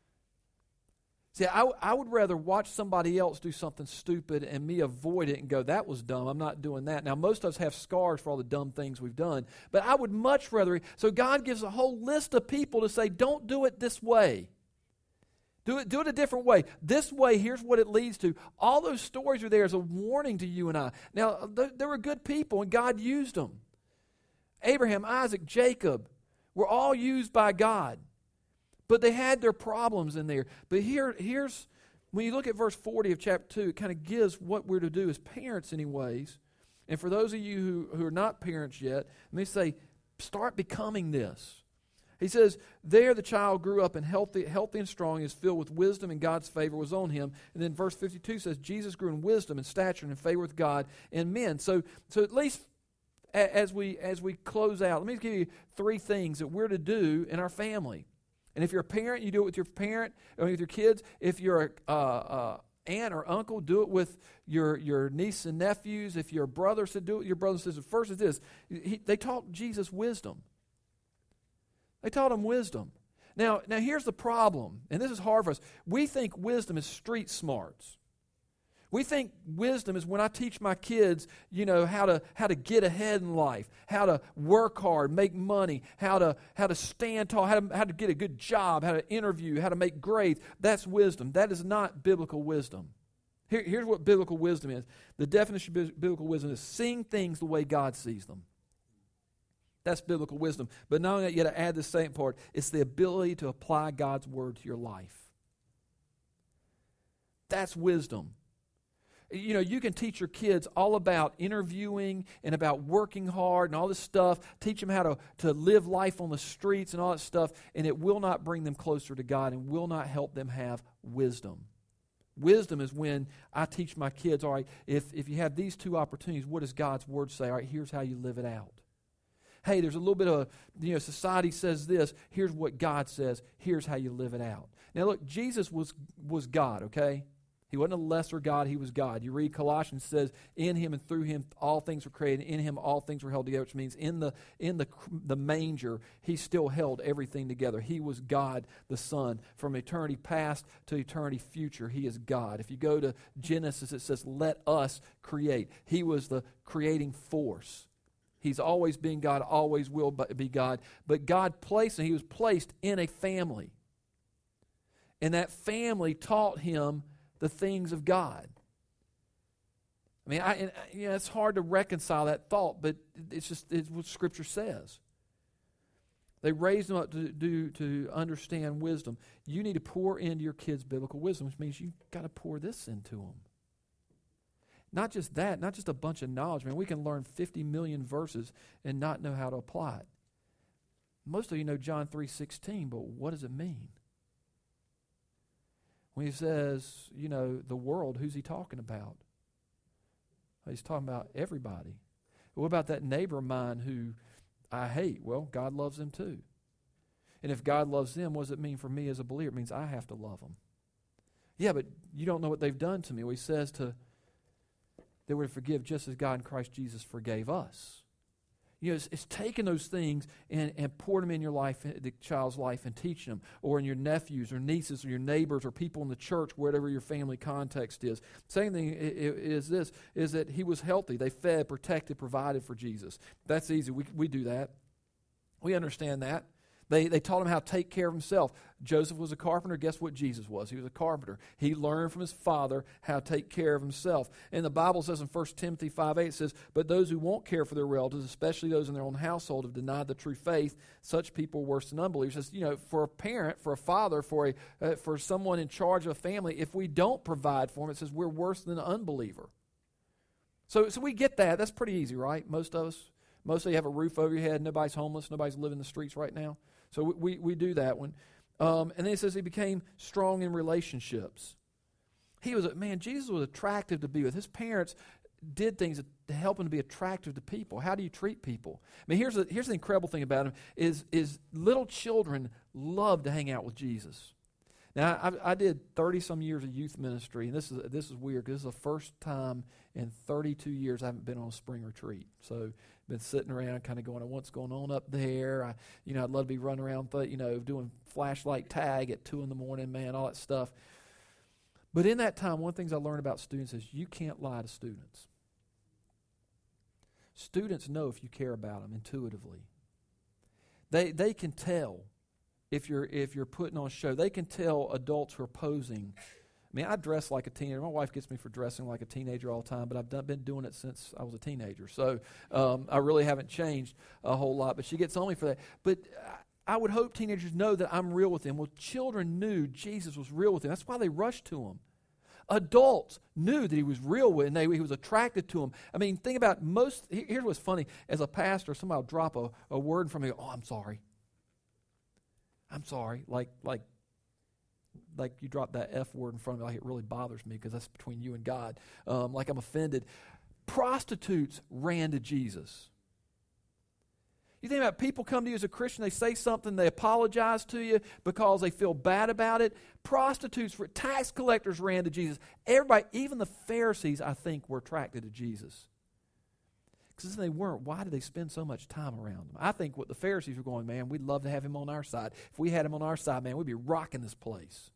See, I would rather watch somebody else do something stupid and me avoid it and go, that was dumb, I'm not doing that. Now, most of us have scars for all the dumb things we've done, but I would much rather, so God gives a whole list of people to say, don't do it this way. Do it a different way. This way, here's what it leads to. All those stories are there as a warning to you and I. Now, there were good people, and God used them. Abraham, Isaac, Jacob were all used by God. But they had their problems in there. But here's, when you look at verse 40 of chapter 2, it kind of gives what we're to do as parents anyways. And for those of you who are not parents yet, let me say, start becoming this. He says, there the child grew up and healthy and strong, is filled with wisdom, and God's favor was on him. And then verse 52 says, Jesus grew in wisdom and stature and in favor with God and men. So at least as we close out, let me give you 3 things that we're to do in our family. And if you're a parent, you do it with your parent or with your kids. If you're a aunt or uncle, do it with your niece and nephews. If you're a brother, so do it with your brothers and sisters. First is this. They taught Jesus wisdom. They taught him wisdom. Now here's the problem, and this is hard for us. We think wisdom is street smarts. We think wisdom is when I teach my kids, how to get ahead in life, how to work hard, make money, how to stand tall, how to get a good job, how to interview, how to make grades. That's wisdom. That is not biblical wisdom. Here's what biblical wisdom is. The definition of biblical wisdom is seeing things the way God sees them. That's biblical wisdom. But not only that, you got to add the second part. It's the ability to apply God's word to your life. That's wisdom. You can teach your kids all about interviewing and about working hard and all this stuff. Teach them how to live life on the streets and all that stuff, and it will not bring them closer to God and will not help them have wisdom. Wisdom is when I teach my kids, all right, if you have these two opportunities, what does God's word say? All right, here's how you live it out. Hey, there's a little bit of, society says this. Here's what God says. Here's how you live it out. Now look, Jesus was God, okay? He wasn't a lesser God. He was God. You read Colossians says, in him and through him all things were created. In him all things were held together, which means in the manger, he still held everything together. He was God the Son. From eternity past to eternity future, he is God. If you go to Genesis, it says, let us create. He was the creating force. He's always been God, always will be God. But God he was placed in a family. And that family taught him the things of God. I mean, it's hard to reconcile that thought, but it's what Scripture says. They raised them up to understand wisdom. You need to pour into your kids biblical wisdom, which means you've got to pour this into them. Not just that, not just a bunch of knowledge. Man, we can learn 50 million verses and not know how to apply it. Most of you know John 3:16, but what does it mean? When he says, the world, who's he talking about? He's talking about everybody. What about that neighbor of mine who I hate? Well, God loves them too. And if God loves them, what does it mean for me as a believer? It means I have to love them. Yeah, but you don't know what they've done to me. Well, he says they were to forgive just as God in Christ Jesus forgave us. It's taking those things and pouring them in your life, the child's life, and teaching them, or in your nephews or nieces or your neighbors or people in the church, whatever your family context is. Second thing is that he was healthy. They fed, protected, provided for Jesus. That's easy. We do that. We understand that. They taught him how to take care of himself. Joseph was a carpenter. Guess what Jesus was? He was a carpenter. He learned from his father how to take care of himself. And the Bible says in 1 Timothy 5:8, it says, but those who won't care for their relatives, especially those in their own household, have denied the true faith. Such people are worse than unbelievers. It says, for a parent, for a father, for someone in charge of a family, if we don't provide for them, it says we're worse than an unbeliever. So we get that. That's pretty easy, right? Most of us. Most of you have a roof over your head. Nobody's homeless. Nobody's living in the streets right now. So we do that one. And then it says he became strong in relationships. Jesus was attractive to be with. His parents did things to help him to be attractive to people. How do you treat people? I mean, here's the incredible thing about him is little children love to hang out with Jesus. Now, I did 30-some years of youth ministry, and this is weird because this is the first time in 32 years I haven't been on a spring retreat. So been sitting around kind of going, what's going on up there? I'd love to be running around, doing flashlight tag at 2 a.m, man, all that stuff. But in that time, one of the things I learned about students is you can't lie to students. Students know if you care about them intuitively. They can tell if you're putting on a show. They can tell adults who are posing. I mean, I dress like a teenager. My wife gets me for dressing like a teenager all the time, but I've been doing it since I was a teenager. So I really haven't changed a whole lot, but she gets on me for that. But I would hope teenagers know that I'm real with them. Well, children knew Jesus was real with them. That's why they rushed to him. Adults knew that he was real with them, and he was attracted to them. I mean, think about here's what's funny. As a pastor, somebody will drop a word from me, I'm sorry. I'm sorry. Like you drop that F word in front of me, like it really bothers me because that's between you and God. Like I'm offended. Prostitutes ran to Jesus. You think about people come to you as a Christian, they say something, they apologize to you because they feel bad about it. Prostitutes, tax collectors ran to Jesus. Everybody, even the Pharisees, I think, were attracted to Jesus. Because if they weren't, why did they spend so much time around them? I think what the Pharisees were going, man, we'd love to have him on our side. If we had him on our side, man, we'd be rocking this place.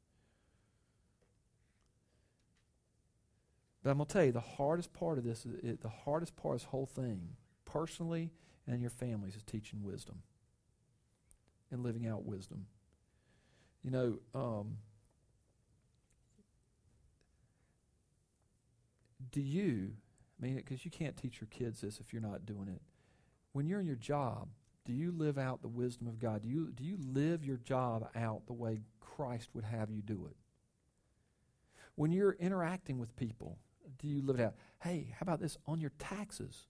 But I'm going to tell you, the hardest part of this whole thing, personally and in your families, is teaching wisdom and living out wisdom. You know, because you can't teach your kids this if you're not doing it. When you're in your job, do you live out the wisdom of God? Do you live your job out the way Christ would have you do it? When you're interacting with people, do you live it out? Hey, how about this on your taxes?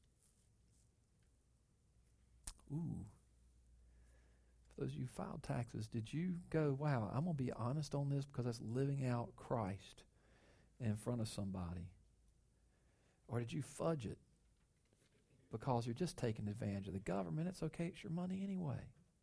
Ooh. For those of you who filed taxes, did you go, wow, I'm going to be honest on this because that's living out Christ in front of somebody? Or did you fudge it because you're just taking advantage of the government? It's okay, it's your money anyway.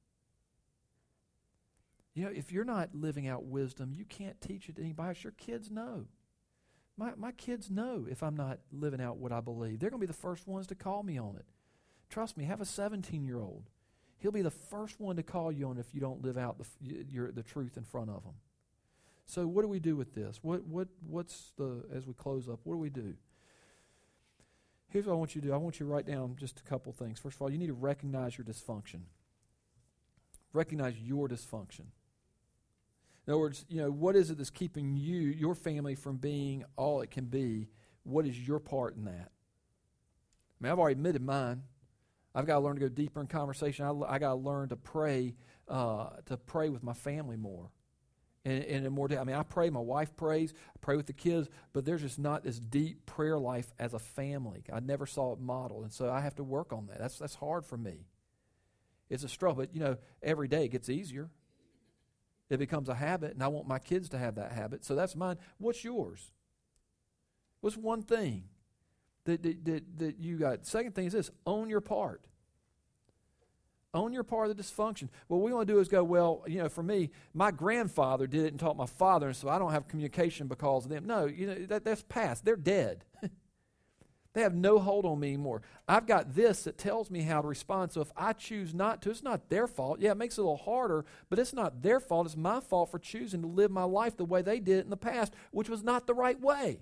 You know, if you're not living out wisdom, you can't teach it to anybody else. Your kids know. My kids know if I'm not living out what I believe. They're going to be the first ones to call me on it. Trust me, have a 17-year-old. He'll be the first one to call you on it if you don't live out the truth in front of him. So what do we do with this? As we close up, what do we do? Here's what I want you to do. I want you to write down just a couple things. First of all, you need to recognize your dysfunction. Recognize your dysfunction. In other words, you know, what is it that's keeping your family from being all it can be? What is your part in that? I mean, I've already admitted mine. I've got to learn to go deeper in conversation. I got to learn to pray with my family more. And more. I mean, I pray. My wife prays. I pray with the kids. But there's just not this deep prayer life as a family. I never saw it modeled, and so I have to work on that. That's hard for me. It's a struggle, but you know, every day it gets easier. It becomes a habit, and I want my kids to have that habit. So that's mine. What's yours? What's one thing that you got? Second thing is this: own your part. Own your part of the dysfunction. What we want to do is go, well, you know, for me, my grandfather did it and taught my father, and so I don't have communication because of them. No, you know, that's past. They're dead. They have no hold on me anymore. I've got this that tells me how to respond. So if I choose not to, it's not their fault. Yeah, it makes it a little harder, but it's not their fault. It's my fault for choosing to live my life the way they did it in the past, which was not the right way.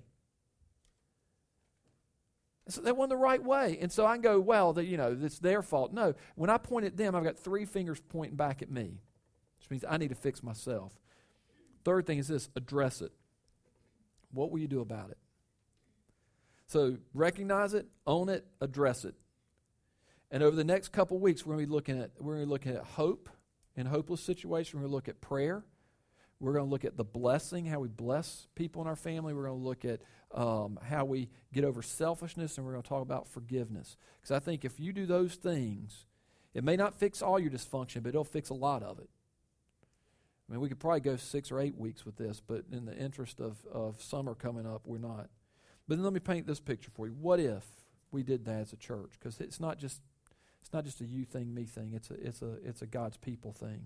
So that wasn't the right way. And so I can go, well, it's their fault. No, when I point at them, I've got three fingers pointing back at me, which means I need to fix myself. Third thing is this: address it. What will you do about it? So recognize it, own it, address it. And over the next couple weeks, we're going to be looking at hope in hopeless situations. We're going to look at prayer. We're going to look at the blessing, how we bless people in our family. We're going to look at how we get over selfishness, and we're going to talk about forgiveness. Because I think if you do those things, it may not fix all your dysfunction, but it'll fix a lot of it. I mean, we could probably go 6 or 8 weeks with this, but in the interest of summer coming up, we're not. But then let me paint this picture for you. What if we did that as a church? Because it's not just a you thing, me thing. It's a God's people thing.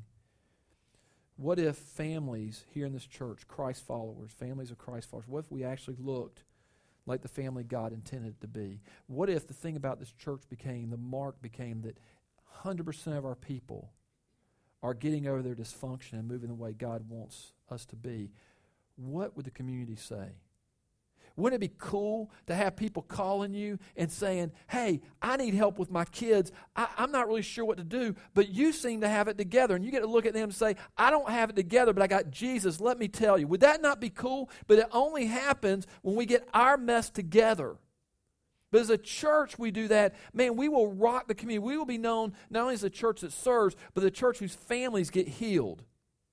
What if families here in this church, Christ followers, families of Christ followers, what if we actually looked like the family God intended it to be? What if the thing about this church the mark became that 100% of our people are getting over their dysfunction and moving the way God wants us to be? What would the community say? Wouldn't it be cool to have people calling you and saying, hey, I need help with my kids. I'm not really sure what to do, but you seem to have it together. And you get to look at them and say, I don't have it together, but I got Jesus. Let me tell you. Would that not be cool? But it only happens when we get our mess together. But as a church, we do that. Man, we will rock the community. We will be known not only as a church that serves, but the church whose families get healed.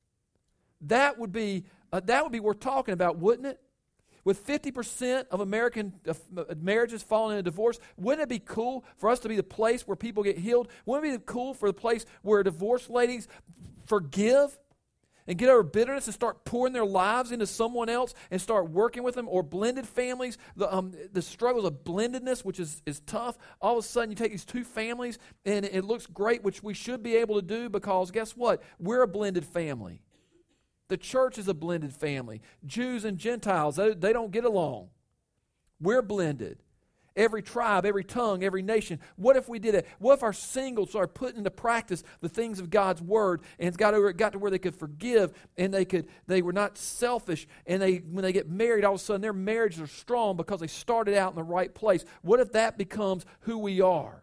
That would be worth talking about, wouldn't it? With 50% of American marriages falling into divorce, wouldn't it be cool for us to be the place where people get healed? Wouldn't it be cool for the place where divorced ladies forgive and get over bitterness and start pouring their lives into someone else and start working with them? Or blended families, the struggles of blendedness, which is tough. All of a sudden, you take these two families and it looks great, which we should be able to do because guess what? We're a blended family. The church is a blended family. Jews and Gentiles, they don't get along. We're blended. every tribe, every tongue, every nation. What if we did it? What if our singles started putting into practice the things of God's word, and it got to where they could forgive, and they were not selfish, and when they get married, all of a sudden their marriages are strong because they started out in the right place. What if that becomes who we are?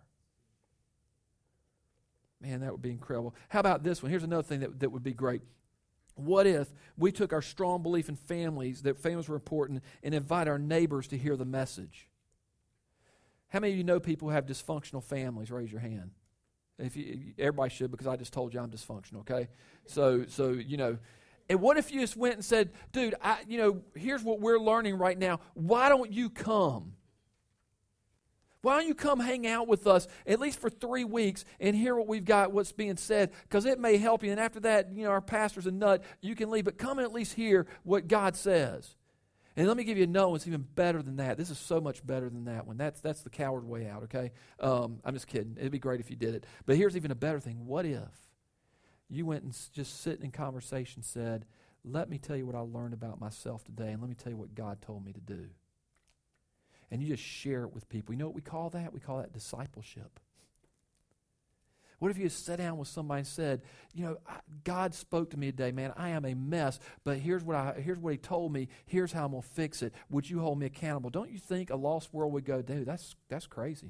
Man, that would be incredible. How about this one? Here's another thing that would be great. What if we took our strong belief in families, that families were important, and invite our neighbors to hear the message? How many of you know people who have dysfunctional families? Raise your hand. Everybody should, because I just told you I'm dysfunctional, okay? So and what if you just went and said, dude, here's what we're learning right now. Why don't you come? Why don't you come hang out with us at least for 3 weeks and hear what we've got, what's being said, because it may help you. And after that, our pastor's a nut, you can leave. But come and at least hear what God says. And let me give you another one. It's even better than that. This is so much better than that one. That's the coward way out, okay? I'm just kidding. It'd be great if you did it. But here's even a better thing. What if you went and just sitting in conversation said, let me tell you what I learned about myself today, and let me tell you what God told me to do. And you just share it with people. You know what we call that? We call that discipleship. What if you just sat down with somebody and said, God spoke to me today, man, I am a mess, but here's what he told me. Here's how I'm going to fix it. Would you hold me accountable? Don't you think a lost world would go, dude, that's crazy.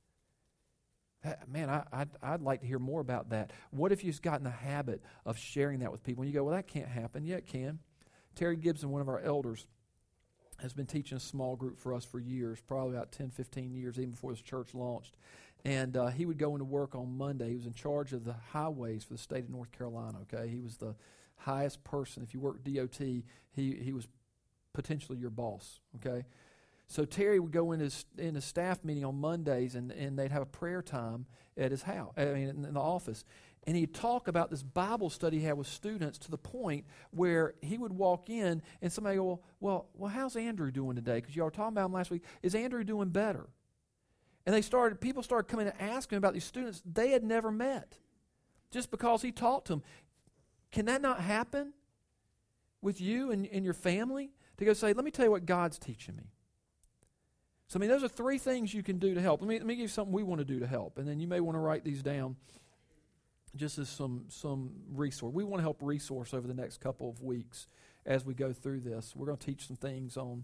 Man, I'd like to hear more about that. What if you just got in the habit of sharing that with people? And you go, well, that can't happen. Yeah, it can. Terry Gibson, one of our elders, has been teaching a small group for us for years, probably about 10, 15 years, even before this church launched. And he would go into work on Monday. He was in charge of the highways for the state of North Carolina, okay? He was the highest person. If you work DOT, he was potentially your boss, okay? So Terry would go in a staff meeting on Mondays, and they'd have a prayer time at his house, in the office. And he'd talk about this Bible study he had with students to the point where he would walk in and somebody go, well, how's Andrew doing today? Because you all were talking about him last week. Is Andrew doing better? And people started coming and asking about these students they had never met just because he talked to them. Can that not happen with you and your family? To go say, let me tell you what God's teaching me. So, those are 3 things you can do to help. Let me give you something we want to do to help. And then you may want to write these down just as some resource. We want to help resource over the next couple of weeks as we go through this. We're going to teach some things on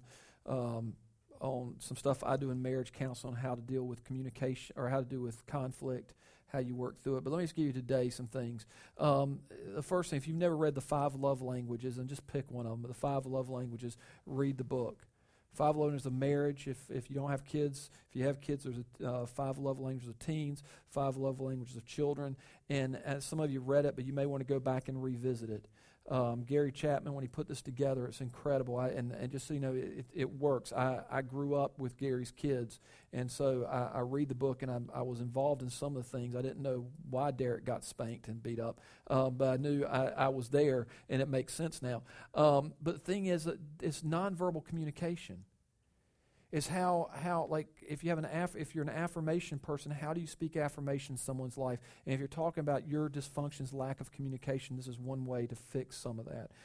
some stuff I do in marriage counseling, on how to deal with communication or how to deal with conflict, how you work through it. But let me just give you today some things. The first thing, if you've never read the 5 love languages, and just pick one of them, the 5 love languages, read the book. 5 love languages of marriage. If you don't have kids, if you have kids, there's 5 love languages of teens, 5 love languages of children. And some of you read it, but you may want to go back and revisit it. Gary Chapman, when he put this together, it's incredible. And just so you know, it works. I grew up with Gary's kids, and so I read the book, and I was involved in some of the things. I didn't know why Derek got spanked and beat up, but I knew I was there, and it makes sense now. But the thing is that it's nonverbal communication. It's how like if you're an affirmation person, how do you speak affirmation in someone's life? And if you're talking about your dysfunctions, lack of communication, this is one way to fix some of that.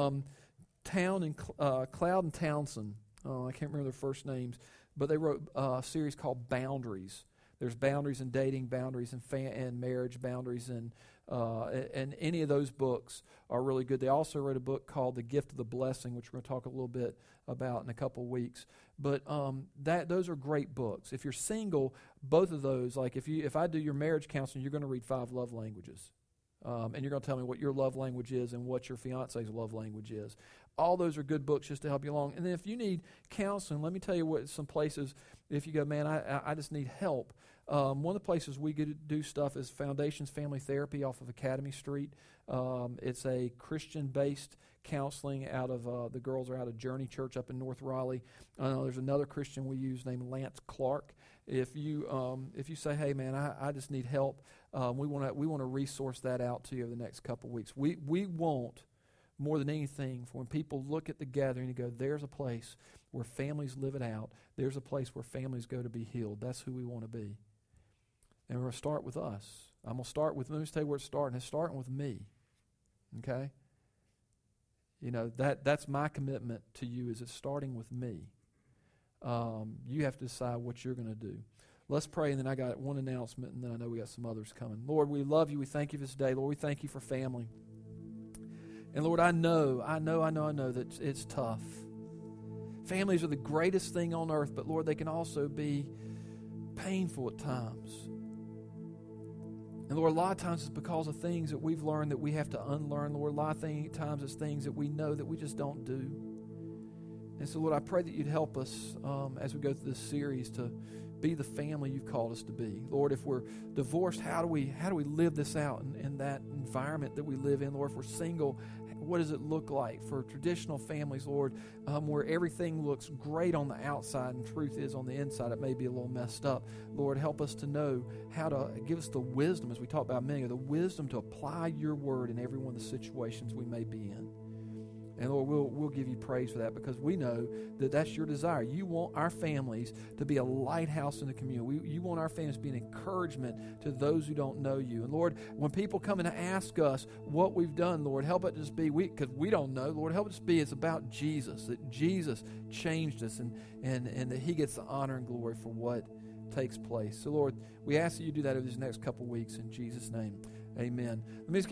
Cloud and Townsend, I can't remember their first names, but they wrote a series called Boundaries. There's boundaries in dating, boundaries in marriage, boundaries in and any of those books are really good. They also wrote a book called The Gift of the Blessing, which we're going to talk a little bit about in a couple of weeks. But those are great books. If you're single, both of those, like if I do your marriage counseling, you're going to read 5 love languages. And you're going to tell me what your love language is and what your fiance's love language is. All those are good books just to help you along. And then if you need counseling, let me tell you what some places, if you go, man, I just need help. One of the places we get to do stuff is Foundations Family Therapy off of Academy Street. It's a Christian-based counseling out of, the girls are out of Journey Church up in North Raleigh. There's another Christian we use named Lance Clark. If you say, hey man, I just need help, we want to resource that out to you over the next couple of weeks. We want more than anything for when people look at the gathering and go, there's a place where families live it out. There's a place where families go to be healed. That's who we want to be. And we're going to start with us. Let me tell you where it's starting. It's starting with me. Okay? That's my commitment to you, is it's starting with me. You have to decide what you're going to do. Let's pray, and then I got one announcement, and then I know we got some others coming. Lord, we love you. We thank you for this day. Lord, we thank you for family. And Lord, I know that it's tough. Families are the greatest thing on earth, but Lord, they can also be painful at times. And Lord, a lot of times it's because of things that we've learned that we have to unlearn. Lord, a lot of times it's things that we know that we just don't do. And so, Lord, I pray that you'd help us as we go through this series to be the family you've called us to be. Lord, if we're divorced, how do we live this out in that environment that we live in? Lord, if we're single, what does it look like for traditional families, Lord, where everything looks great on the outside and truth is on the inside, it may be a little messed up. Lord, help us to know how to give us the wisdom, as we talked about a minute ago, the wisdom to apply your word in every one of the situations we may be in. And Lord, we'll give you praise for that because we know that that's your desire. You want our families to be a lighthouse in the community. You want our families to be an encouragement to those who don't know you. And Lord, when people come in to ask us what we've done, Lord, help it just be, because we don't know, Lord, help it just be it's about Jesus, that Jesus changed us and that he gets the honor and glory for what takes place. So Lord, we ask that you do that over these next couple weeks in Jesus' name. Amen. Let me just